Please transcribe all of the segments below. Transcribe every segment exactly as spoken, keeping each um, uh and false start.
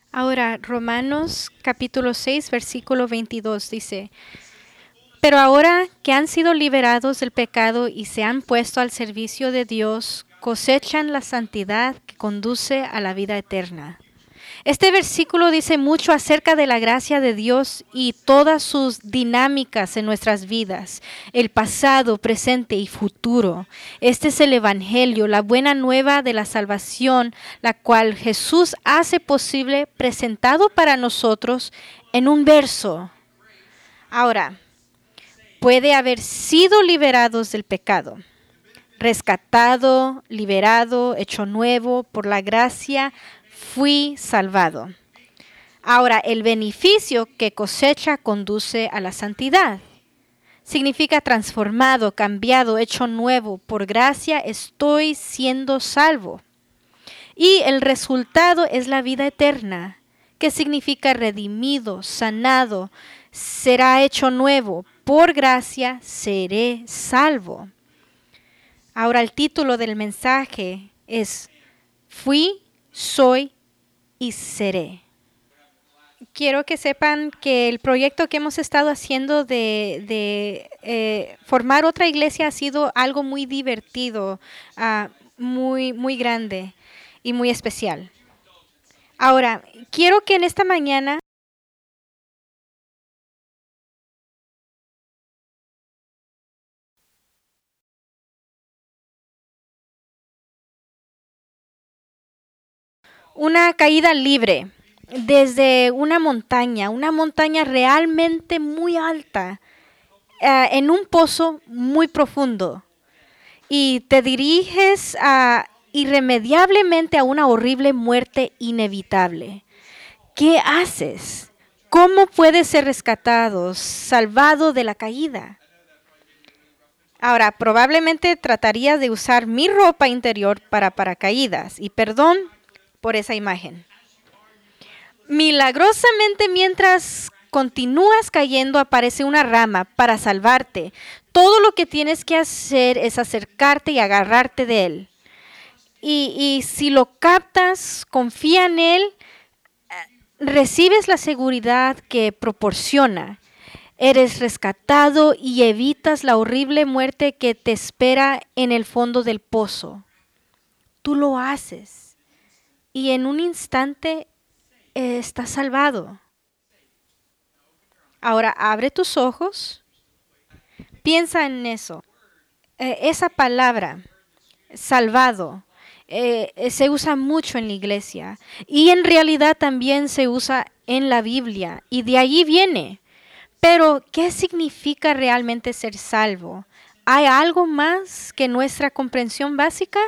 Ahora, Romanos capítulo seis, versículo veintidós dice, pero ahora que han sido liberados del pecado y se han puesto al servicio de Dios, cosechan la santidad que conduce a la vida eterna. Este versículo dice mucho acerca de la gracia de Dios y todas sus dinámicas en nuestras vidas, el pasado, presente y futuro. Este es el Evangelio, la buena nueva de la salvación, la cual Jesús hace posible, presentado para nosotros en un verso. Ahora, puede haber sido liberados del pecado, rescatado, liberado, hecho nuevo por la gracia, fui salvado. Ahora, el beneficio que cosecha conduce a la santidad. Significa transformado, cambiado, hecho nuevo. Por gracia estoy siendo salvo. Y el resultado es la vida eterna, que significa redimido, sanado, será hecho nuevo. Por gracia seré salvo. Ahora el título del mensaje es Fui, soy y seré. Quiero que sepan que el proyecto que hemos estado haciendo de, de eh, formar otra iglesia ha sido algo muy divertido, uh, muy, muy grande y muy especial. Ahora, quiero que en esta mañana una caída libre desde una montaña, una montaña realmente muy alta, uh, en un pozo muy profundo. Y te diriges a, irremediablemente a una horrible muerte inevitable. ¿Qué haces? ¿Cómo puedes ser rescatado, salvado de la caída? Ahora, probablemente trataría de usar mi ropa interior para paracaídas. Y perdón por esa imagen. Milagrosamente, mientras continúas cayendo, aparece una rama para salvarte. Todo lo que tienes que hacer es acercarte y agarrarte de él. Y, y si lo captas, confía en él, recibes la seguridad que proporciona. Eres rescatado y evitas la horrible muerte que te espera en el fondo del pozo. Tú lo haces y en un instante eh, estás salvado. Ahora abre tus ojos, piensa en eso. Eh, esa palabra, salvado, eh, eh, se usa mucho en la iglesia y en realidad también se usa en la Biblia y de allí viene. Pero, ¿qué significa realmente ser salvo? ¿Hay algo más que nuestra comprensión básica?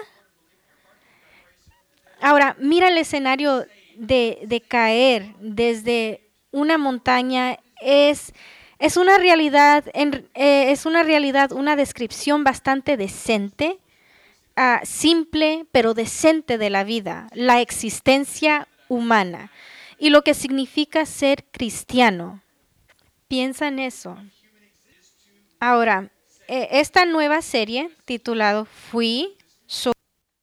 Ahora, mira el escenario de, de caer desde una montaña. Es, es una realidad, en, eh, es una realidad, una descripción bastante decente, uh, simple pero decente de la vida, la existencia humana y lo que significa ser cristiano. Piensa en eso. Ahora, eh, esta nueva serie titulado Fui, Soy,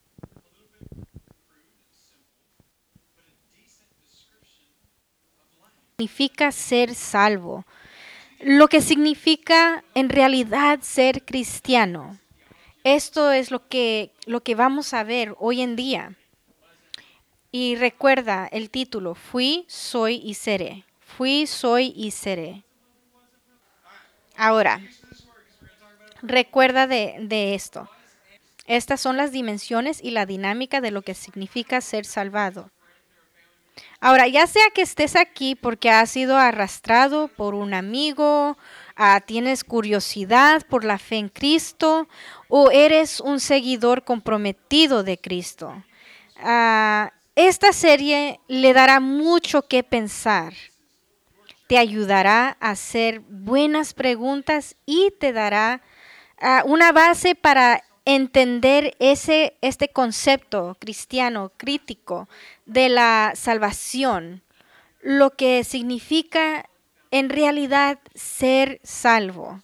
significa ser salvo, lo que significa en realidad ser cristiano. Esto es lo que, lo que vamos a ver hoy en día. Y recuerda el título, Fui, soy y seré. Fui, soy y seré. Ahora, recuerda de, de esto. Estas son las dimensiones y la dinámica de lo que significa ser salvado. Ahora, ya sea que estés aquí porque has sido arrastrado por un amigo, uh, tienes curiosidad por la fe en Cristo o eres un seguidor comprometido de Cristo, uh, esta serie le dará mucho que pensar. Te ayudará a hacer buenas preguntas y te dará uh, una base para entender ese, este concepto cristiano crítico de la salvación, lo que significa en realidad ser salvo.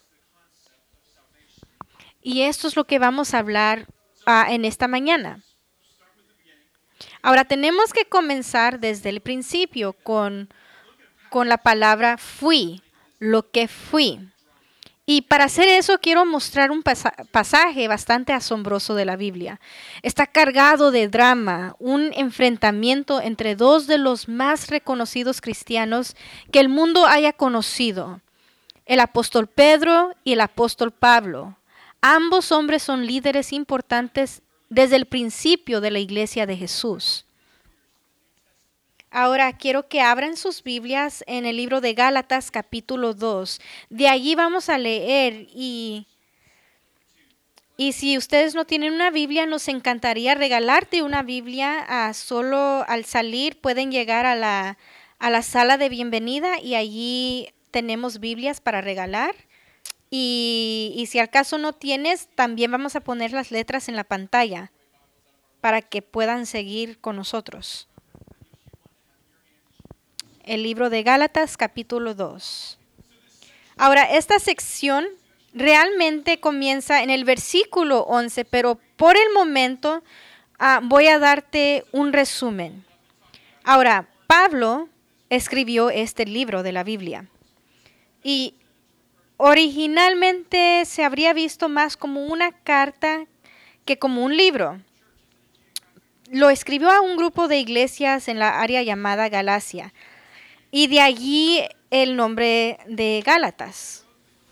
Y esto es lo que vamos a hablar uh, en esta mañana. Ahora tenemos que comenzar desde el principio con, con la palabra fui, lo que fui. Y para hacer eso quiero mostrar un pasa- pasaje bastante asombroso de la Biblia. Está cargado de drama, un enfrentamiento entre dos de los más reconocidos cristianos que el mundo haya conocido, el apóstol Pedro y el apóstol Pablo. Ambos hombres son líderes importantes desde el principio de la iglesia de Jesús. Ahora quiero que abran sus Biblias en el libro de Gálatas capítulo dos. De allí vamos a leer y, y si ustedes no tienen una Biblia, nos encantaría regalarte una Biblia. Ah, solo al salir pueden llegar a la, a la sala de bienvenida y allí tenemos Biblias para regalar. Y, y si al caso no tienes, también vamos a poner las letras en la pantalla para que puedan seguir con nosotros. El libro de Gálatas, capítulo dos. Ahora, esta sección realmente comienza en el versículo once, pero por el momento uh, voy a darte un resumen. Ahora, Pablo escribió este libro de la Biblia y originalmente se habría visto más como una carta que como un libro. Lo escribió a un grupo de iglesias en la área llamada Galacia. Y de allí el nombre de Gálatas.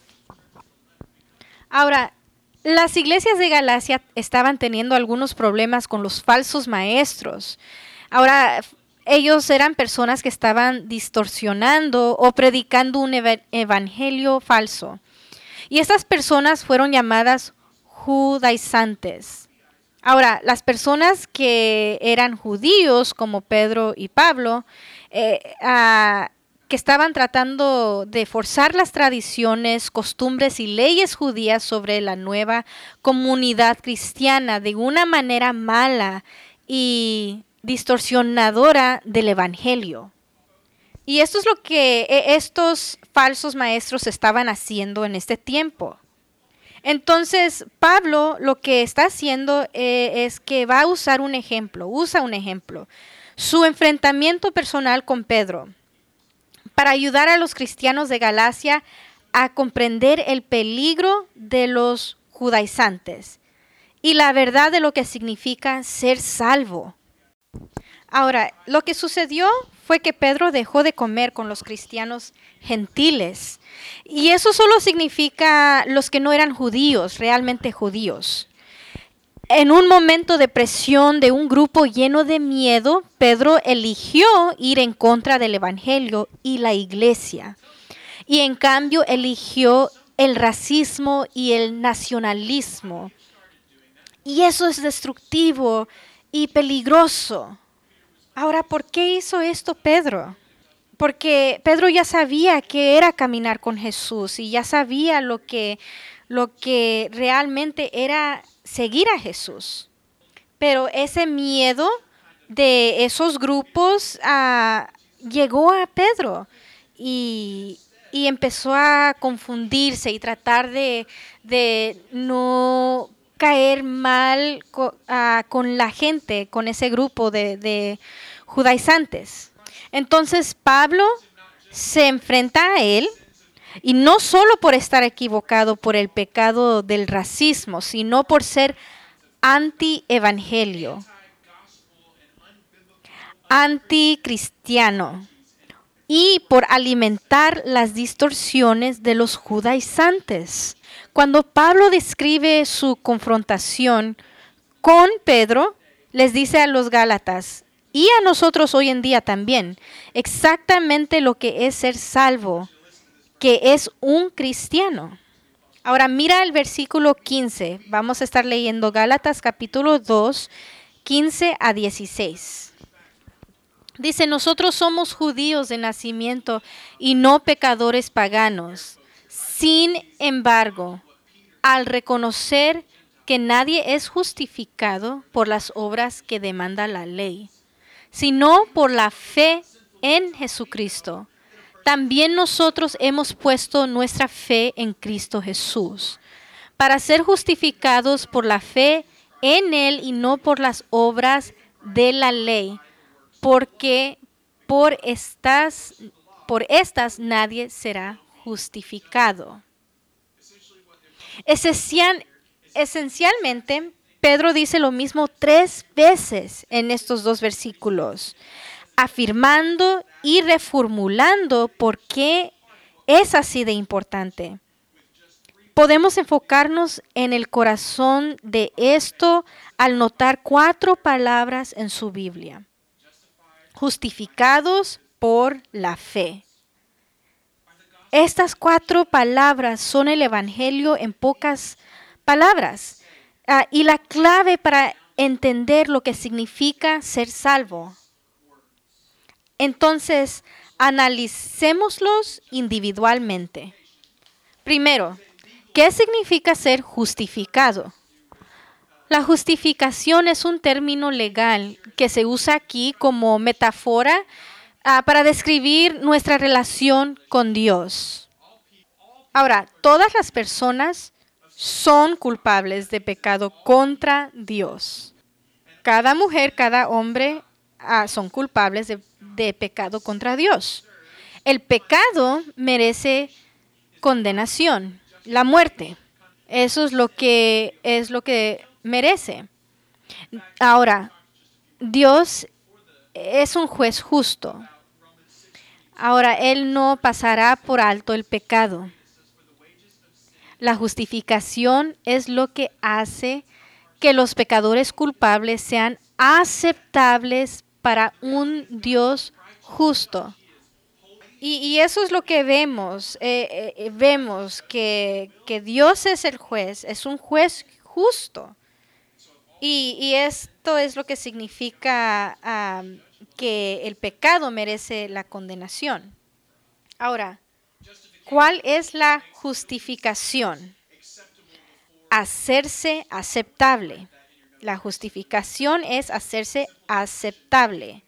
Ahora, las iglesias de Galacia estaban teniendo algunos problemas con los falsos maestros. Ahora, ellos eran personas que estaban distorsionando o predicando un ev- evangelio falso. Y estas personas fueron llamadas judaizantes. Ahora, las personas que eran judíos, como Pedro y Pablo, eh, uh, que estaban tratando de forzar las tradiciones, costumbres y leyes judías sobre la nueva comunidad cristiana de una manera mala y distorsionadora del evangelio. Y esto es lo que estos falsos maestros estaban haciendo en este tiempo. Entonces, Pablo lo que está haciendo eh, es que va a usar un ejemplo, usa un ejemplo, su enfrentamiento personal con Pedro, para ayudar a los cristianos de Galacia a comprender el peligro de los judaizantes y la verdad de lo que significa ser salvo. Ahora, lo que sucedió fue que Pedro dejó de comer con los cristianos gentiles. Y eso solo significa los que no eran judíos, realmente judíos. En un momento de presión de un grupo lleno de miedo, Pedro eligió ir en contra del evangelio y la iglesia. Y en cambio eligió el racismo y el nacionalismo. Y eso es destructivo y peligroso. Ahora, ¿por qué hizo esto Pedro? Porque Pedro ya sabía que era caminar con Jesús y ya sabía lo que, lo que realmente era seguir a Jesús. Pero ese miedo de esos grupos uh, llegó a Pedro y, y empezó a confundirse y tratar de, de no caer mal co- uh, con la gente, con ese grupo de, de judaizantes. Entonces Pablo se enfrenta a él, y no solo por estar equivocado por el pecado del racismo, sino por ser anti-evangelio, anticristiano, y por alimentar las distorsiones de los judaizantes. Cuando Pablo describe su confrontación con Pedro, les dice a los Gálatas, y a nosotros hoy en día también, exactamente lo que es ser salvo, que es un cristiano. Ahora mira el versículo quince. Vamos a estar leyendo Gálatas capítulo dos, quince a dieciséis. Dice, nosotros somos judíos de nacimiento y no pecadores paganos. Sin embargo, al reconocer que nadie es justificado por las obras que demanda la ley, sino por la fe en Jesucristo, también nosotros hemos puesto nuestra fe en Cristo Jesús, para ser justificados por la fe en Él y no por las obras de la ley, porque por estas, por estas nadie será justificado. Esencial- esencialmente, Pedro dice lo mismo tres veces en estos dos versículos, afirmando y reformulando por qué es así de importante. Podemos enfocarnos en el corazón de esto al notar cuatro palabras en su Biblia. Justificados por la fe. Estas cuatro palabras son el Evangelio en pocas palabras, ah, y la clave para entender lo que significa ser salvo. Entonces, analicémoslos individualmente. Primero, ¿qué significa ser justificado? La justificación es un término legal que se usa aquí como metáfora uh, para describir nuestra relación con Dios. Ahora, todas las personas son culpables de pecado contra Dios. Cada mujer, cada hombre uh, son culpables de, de pecado contra Dios. El pecado merece condenación, la muerte. Eso es lo que es lo que merece. Ahora, Dios es un juez justo. Ahora, Él no pasará por alto el pecado. La justificación es lo que hace que los pecadores culpables sean aceptables para un Dios justo. Y, y eso es lo que vemos. Eh, eh, vemos que, que Dios es el juez, es un juez justo. Y, y esto es lo que significa um, que el pecado merece la condenación. Ahora, ¿cuál es la justificación? Hacerse aceptable. La justificación es hacerse aceptable.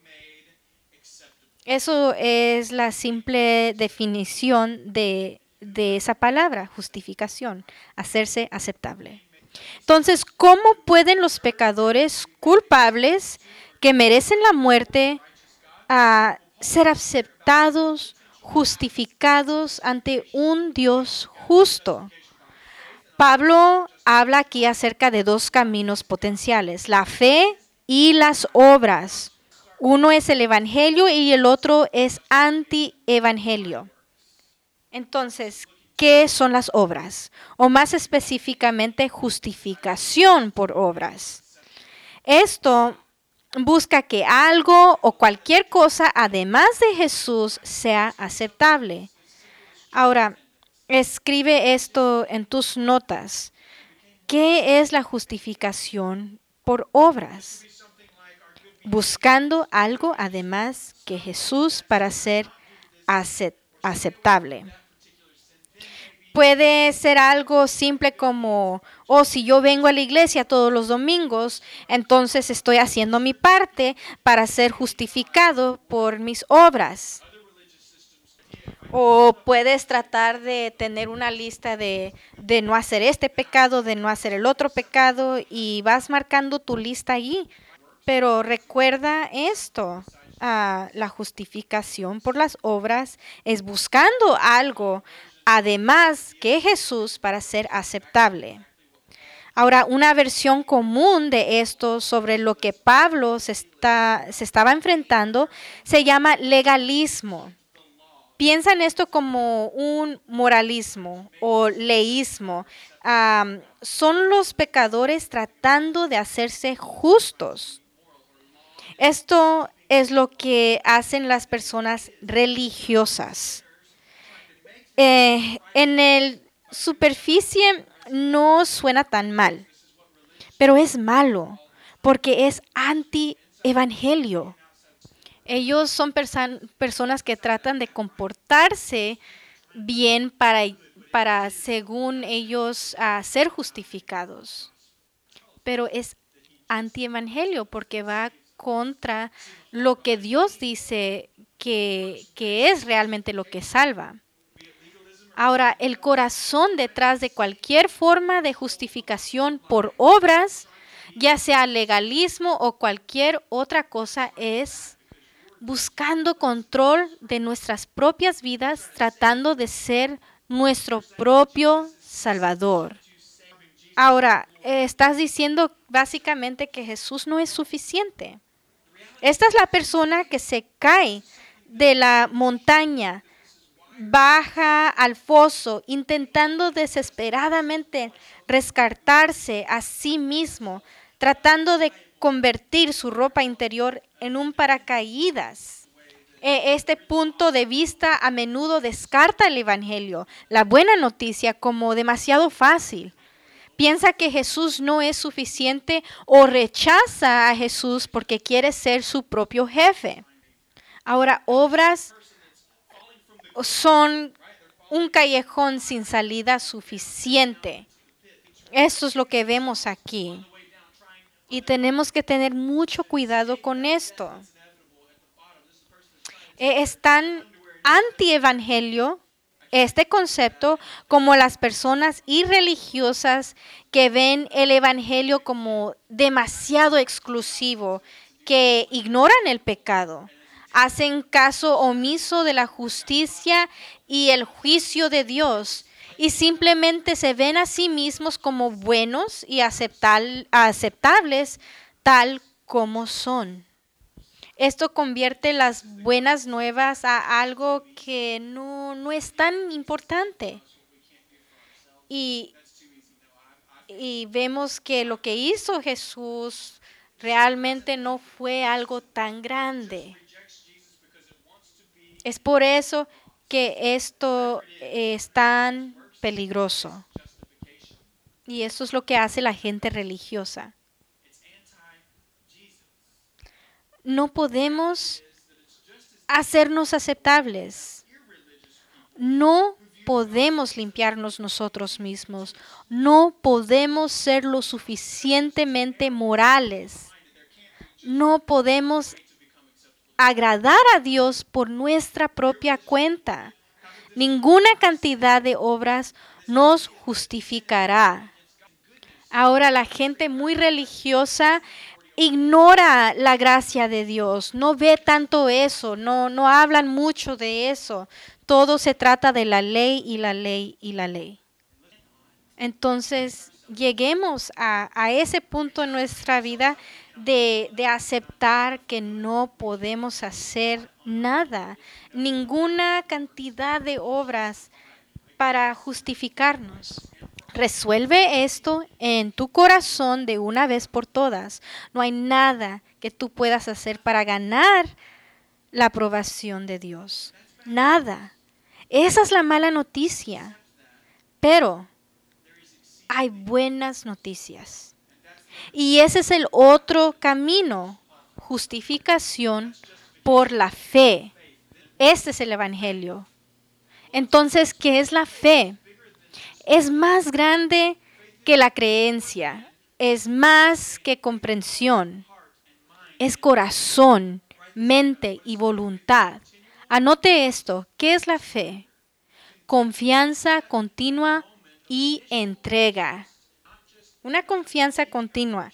Eso es la simple definición de, de esa palabra, justificación, hacerse aceptable. Entonces, ¿cómo pueden los pecadores culpables que merecen la muerte uh, ser aceptados, justificados ante un Dios justo? Pablo habla aquí acerca de dos caminos potenciales, la fe y las obras. Uno es el evangelio y el otro es anti-evangelio. Entonces, ¿qué son las obras? O más específicamente, justificación por obras. Esto busca que algo o cualquier cosa, además de Jesús, sea aceptable. Ahora, escribe esto en tus notas. ¿Qué es la justificación por obras? Buscando algo además que Jesús para ser aceptable. Puede ser algo simple como, oh, si yo vengo a la iglesia todos los domingos, entonces estoy haciendo mi parte para ser justificado por mis obras. O puedes tratar de tener una lista de, de no hacer este pecado, de no hacer el otro pecado, y vas marcando tu lista allí. Pero recuerda esto, uh, la justificación por las obras es buscando algo además que Jesús para ser aceptable. Ahora, una versión común de esto sobre lo que Pablo se, está, se estaba enfrentando se llama legalismo. Piensa en esto como un moralismo o leísmo. Um, son los pecadores tratando de hacerse justos. Esto es lo que hacen las personas religiosas. Eh, en el superficie no suena tan mal, pero es malo porque es anti-evangelio. Ellos son perso- personas que tratan de comportarse bien para, para según ellos, uh, ser justificados. Pero es anti-evangelio porque va contra lo que Dios dice que, que es realmente lo que salva. Ahora, el corazón detrás de cualquier forma de justificación por obras ya sea legalismo o cualquier otra cosa, es buscando control de nuestras propias vidas, tratando de ser nuestro propio Salvador. Ahora, eh, estás diciendo básicamente que Jesús no es suficiente. Esta es la persona que se cae de la montaña, baja al foso, intentando desesperadamente rescatarse a sí mismo, tratando de convertir su ropa interior en un paracaídas. E- Este punto de vista a menudo descarta el Evangelio, la buena noticia, como demasiado fácil. Piensa que Jesús no es suficiente o rechaza a Jesús porque quiere ser su propio jefe. Ahora, obras son un callejón sin salida suficiente. Esto es lo que vemos aquí. Y tenemos que tener mucho cuidado con esto. Eh, Es tan antievangelio este concepto como las personas irreligiosas que ven el evangelio como demasiado exclusivo, que ignoran el pecado, hacen caso omiso de la justicia y el juicio de Dios y simplemente se ven a sí mismos como buenos y aceptal- aceptables tal como son. Esto convierte las buenas nuevas a algo que no, no es tan importante. Y, y vemos que lo que hizo Jesús realmente no fue algo tan grande. Es por eso que esto es tan peligroso. Y esto es lo que hace la gente religiosa. No podemos hacernos aceptables. No podemos limpiarnos nosotros mismos. No podemos ser lo suficientemente morales. No podemos agradar a Dios por nuestra propia cuenta. Ninguna cantidad de obras nos justificará. Ahora la gente muy religiosa ignora la gracia de Dios, no ve tanto eso, no, no hablan mucho de eso. Todo se trata de la ley y la ley y la ley. Entonces, lleguemos a, a ese punto en nuestra vida de, de aceptar que no podemos hacer nada, ninguna cantidad de obras para justificarnos. Resuelve esto en tu corazón de una vez por todas. No hay nada que tú puedas hacer para ganar la aprobación de Dios. Nada. Esa es la mala noticia. Pero hay buenas noticias. Y ese es el otro camino. Justificación por la fe. Este es el Evangelio. Entonces, ¿qué es la fe? Es más grande que la creencia, es más que comprensión, es corazón, mente y voluntad. Anote esto, ¿qué es la fe? Confianza continua y entrega. Una confianza continua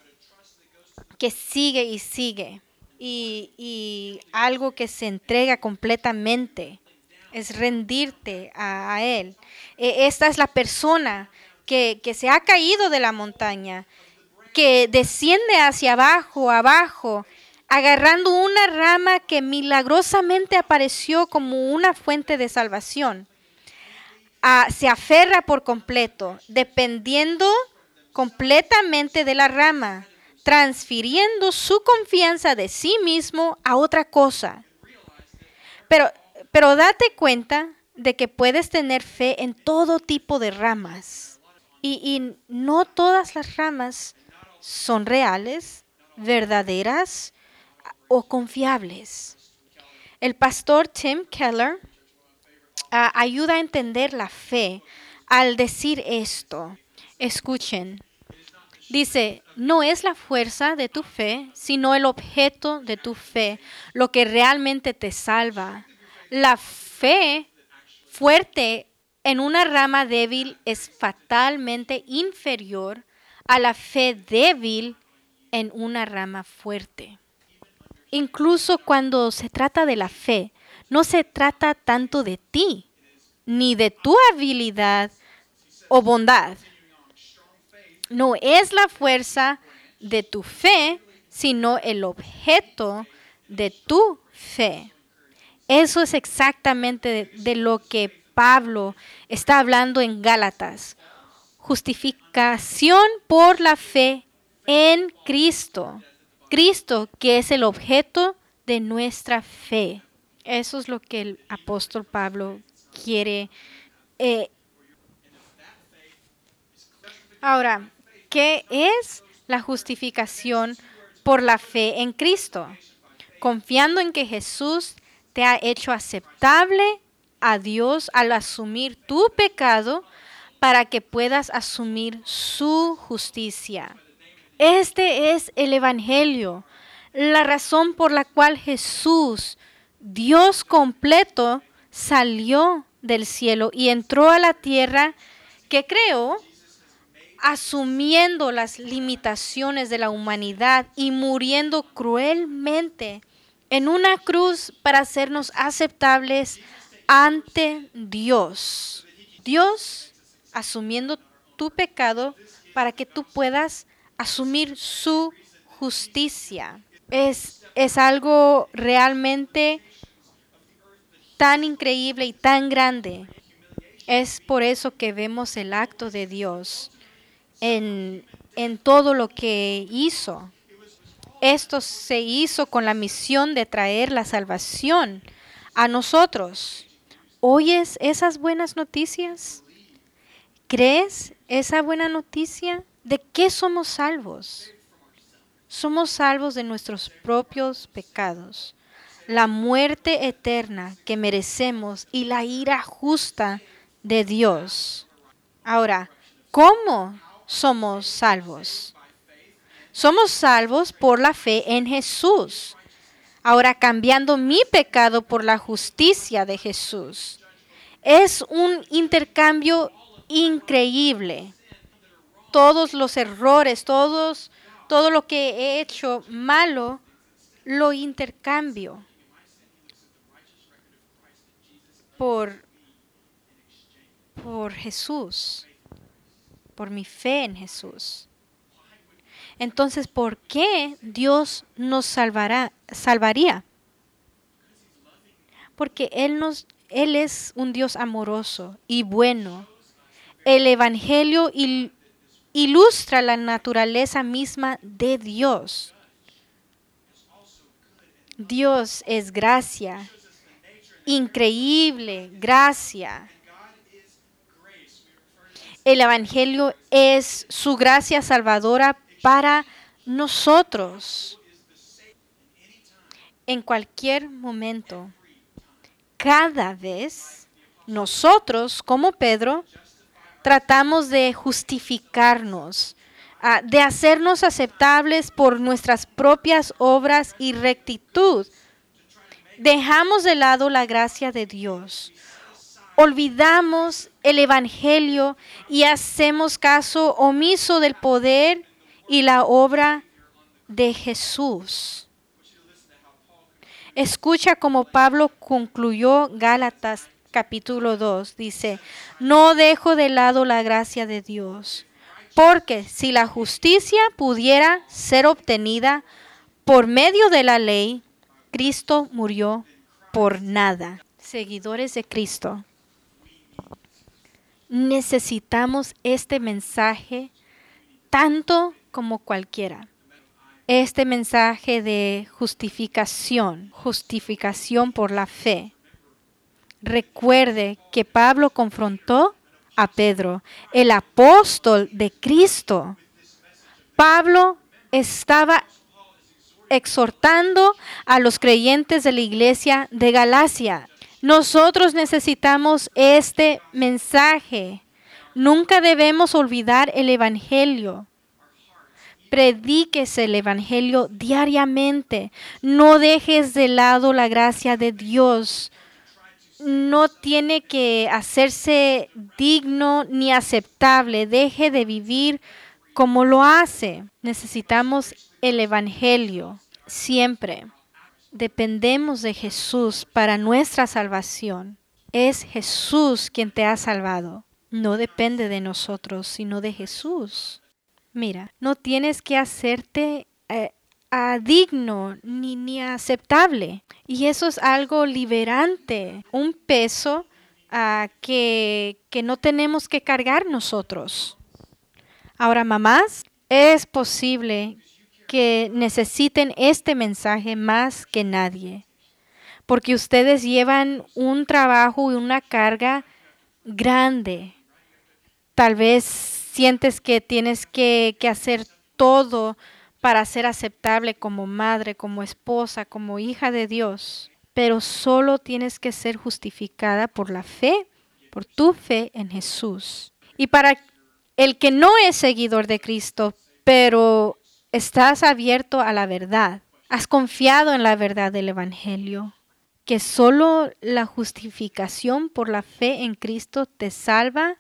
que sigue y sigue y, y algo que se entrega completamente. Es rendirte a, a Él. E- Esta es la persona que, que se ha caído de la montaña, que desciende hacia abajo, abajo, agarrando una rama que milagrosamente apareció como una fuente de salvación. Ah, se aferra por completo, dependiendo completamente de la rama, transfiriendo su confianza de sí mismo a otra cosa. Pero, pero date cuenta de que puedes tener fe en todo tipo de ramas. Y, y no todas las ramas son reales, verdaderas o confiables. El pastor Tim Keller ah, ayuda a entender la fe al decir esto. Escuchen. Dice, no es la fuerza de tu fe, sino el objeto de tu fe, lo que realmente te salva. La fe fuerte en una rama débil es fatalmente inferior a la fe débil en una rama fuerte. Incluso cuando se trata de la fe, no se trata tanto de ti, ni de tu habilidad o bondad. No es la fuerza de tu fe, sino el objeto de tu fe. Eso es exactamente de, de lo que Pablo está hablando en Gálatas. Justificación por la fe en Cristo. Cristo, que es el objeto de nuestra fe. Eso es lo que el apóstol Pablo quiere. Eh. Ahora, ¿qué es la justificación por la fe en Cristo? Confiando en que Jesús te ha hecho aceptable a Dios al asumir tu pecado para que puedas asumir su justicia. Este es el Evangelio, la razón por la cual Jesús, Dios completo, salió del cielo y entró a la tierra que creó, asumiendo las limitaciones de la humanidad y muriendo cruelmente en una cruz para hacernos aceptables ante Dios. Dios asumiendo tu pecado para que tú puedas asumir su justicia. Es, es algo realmente tan increíble y tan grande. Es por eso que vemos el acto de Dios en, en todo lo que hizo. Esto se hizo con la misión de traer la salvación a nosotros. ¿Oyes esas buenas noticias? ¿Crees esa buena noticia? ¿De qué somos salvos? Somos salvos de nuestros propios pecados, la muerte eterna que merecemos y la ira justa de Dios. Ahora, ¿cómo somos salvos? Somos salvos por la fe en Jesús. Ahora, cambiando mi pecado por la justicia de Jesús. Es un intercambio increíble. Todos los errores, todos, todo lo que he hecho malo, lo intercambio por, por Jesús, por mi fe en Jesús. Entonces, ¿por qué Dios nos salvará, salvaría? Porque Él, nos, Él es un Dios amoroso y bueno. El Evangelio il, ilustra la naturaleza misma de Dios. Dios es gracia, increíble gracia. El Evangelio es su gracia salvadora para nosotros. En cualquier momento, cada vez, nosotros, como Pedro, tratamos de justificarnos, uh, de hacernos aceptables por nuestras propias obras y rectitud. Dejamos de lado la gracia de Dios. Olvidamos el Evangelio y hacemos caso omiso del poder y la obra de Jesús. Escucha como Pablo concluyó Gálatas capítulo dos. Dice, no dejo de lado la gracia de Dios, porque si la justicia pudiera ser obtenida por medio de la ley, Cristo murió por nada. Seguidores de Cristo, necesitamos este mensaje tanto como cualquiera. Este mensaje de justificación, justificación por la fe. Recuerde que Pablo confrontó a Pedro, el apóstol de Cristo. Pablo estaba exhortando a los creyentes de la iglesia de Galacia. Nosotros necesitamos este mensaje. Nunca debemos olvidar el Evangelio. Predíquese el Evangelio diariamente. No dejes de lado la gracia de Dios. No tiene que hacerse digno ni aceptable. Deje de vivir ¿Cómo lo hace? Necesitamos el Evangelio siempre. Dependemos de Jesús para nuestra salvación. Es Jesús quien te ha salvado. No depende de nosotros, sino de Jesús. Mira, no tienes que hacerte eh, a digno ni, ni aceptable. Y eso es algo liberante, un peso uh, que, que no tenemos que cargar nosotros. Ahora, mamás, es posible que necesiten este mensaje más que nadie, porque ustedes llevan un trabajo y una carga grande. Tal vez sientes que tienes que, que hacer todo para ser aceptable como madre, como esposa, como hija de Dios, pero solo tienes que ser justificada por la fe, por tu fe en Jesús. Y para el que no es seguidor de Cristo, pero estás abierto a la verdad, has confiado en la verdad del Evangelio, que solo la justificación por la fe en Cristo te salva,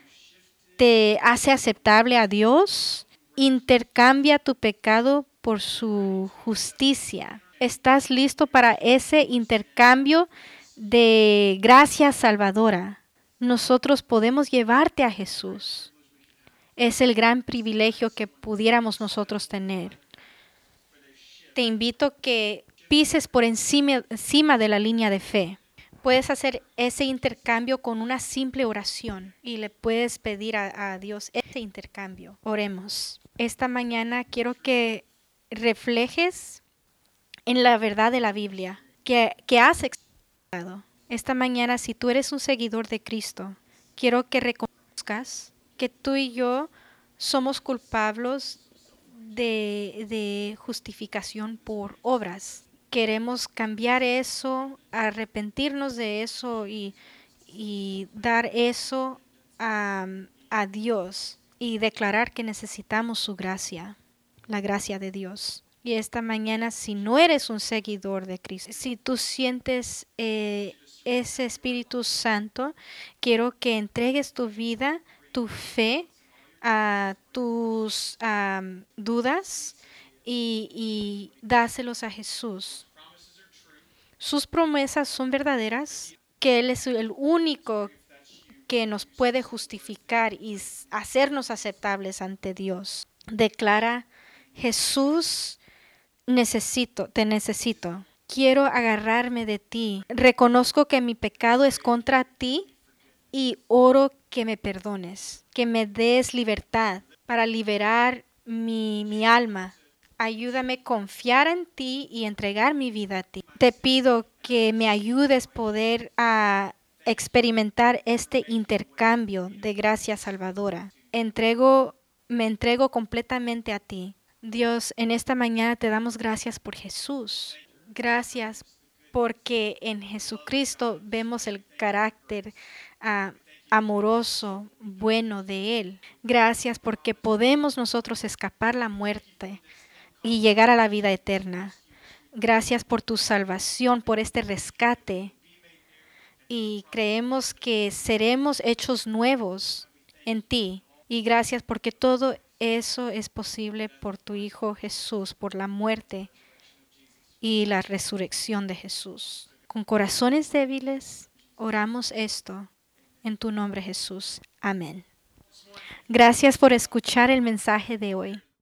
te hace aceptable a Dios, intercambia tu pecado por su justicia. ¿Estás listo para ese intercambio de gracia salvadora? Nosotros podemos llevarte a Jesús. Es el gran privilegio que pudiéramos nosotros tener. Te invito a que pises por encima, encima de la línea de fe. Puedes hacer ese intercambio con una simple oración y le puedes pedir a, a Dios ese intercambio. Oremos. Esta mañana quiero que reflejes en la verdad de la Biblia que, que has experimentado. Esta mañana, si tú eres un seguidor de Cristo, quiero que reconozcas que tú y yo somos culpables de, de justificación por obras. Queremos cambiar eso, arrepentirnos de eso y, y dar eso a, a Dios y declarar que necesitamos su gracia, la gracia de Dios. Y esta mañana, si no eres un seguidor de Cristo, si tú sientes eh, ese Espíritu Santo, quiero que entregues tu vida, tu fe, a tus um, dudas y, y dáselos a Jesús. Sus promesas son verdaderas, que Él es el único que nos puede justificar y hacernos aceptables ante Dios. Declara: Jesús, necesito, te necesito. Quiero agarrarme de ti. Reconozco que mi pecado es contra ti y oro que me perdones, que me des libertad para liberar mi, mi alma. Ayúdame a confiar en ti y entregar mi vida a ti. Te pido que me ayudes a poder a experimentar este intercambio de gracia salvadora. Entrego, me entrego completamente a ti. Dios, en esta mañana te damos gracias por Jesús. Gracias porque en Jesucristo vemos el carácter uh, amoroso, bueno de Él. Gracias porque podemos nosotros escapar la muerte y llegar a la vida eterna. Gracias por tu salvación, por este rescate. Y creemos que seremos hechos nuevos en ti. Y gracias porque todo eso es posible por tu Hijo Jesús, por la muerte y la resurrección de Jesús. Con corazones débiles, oramos esto en tu nombre, Jesús. Amén. Gracias por escuchar el mensaje de hoy.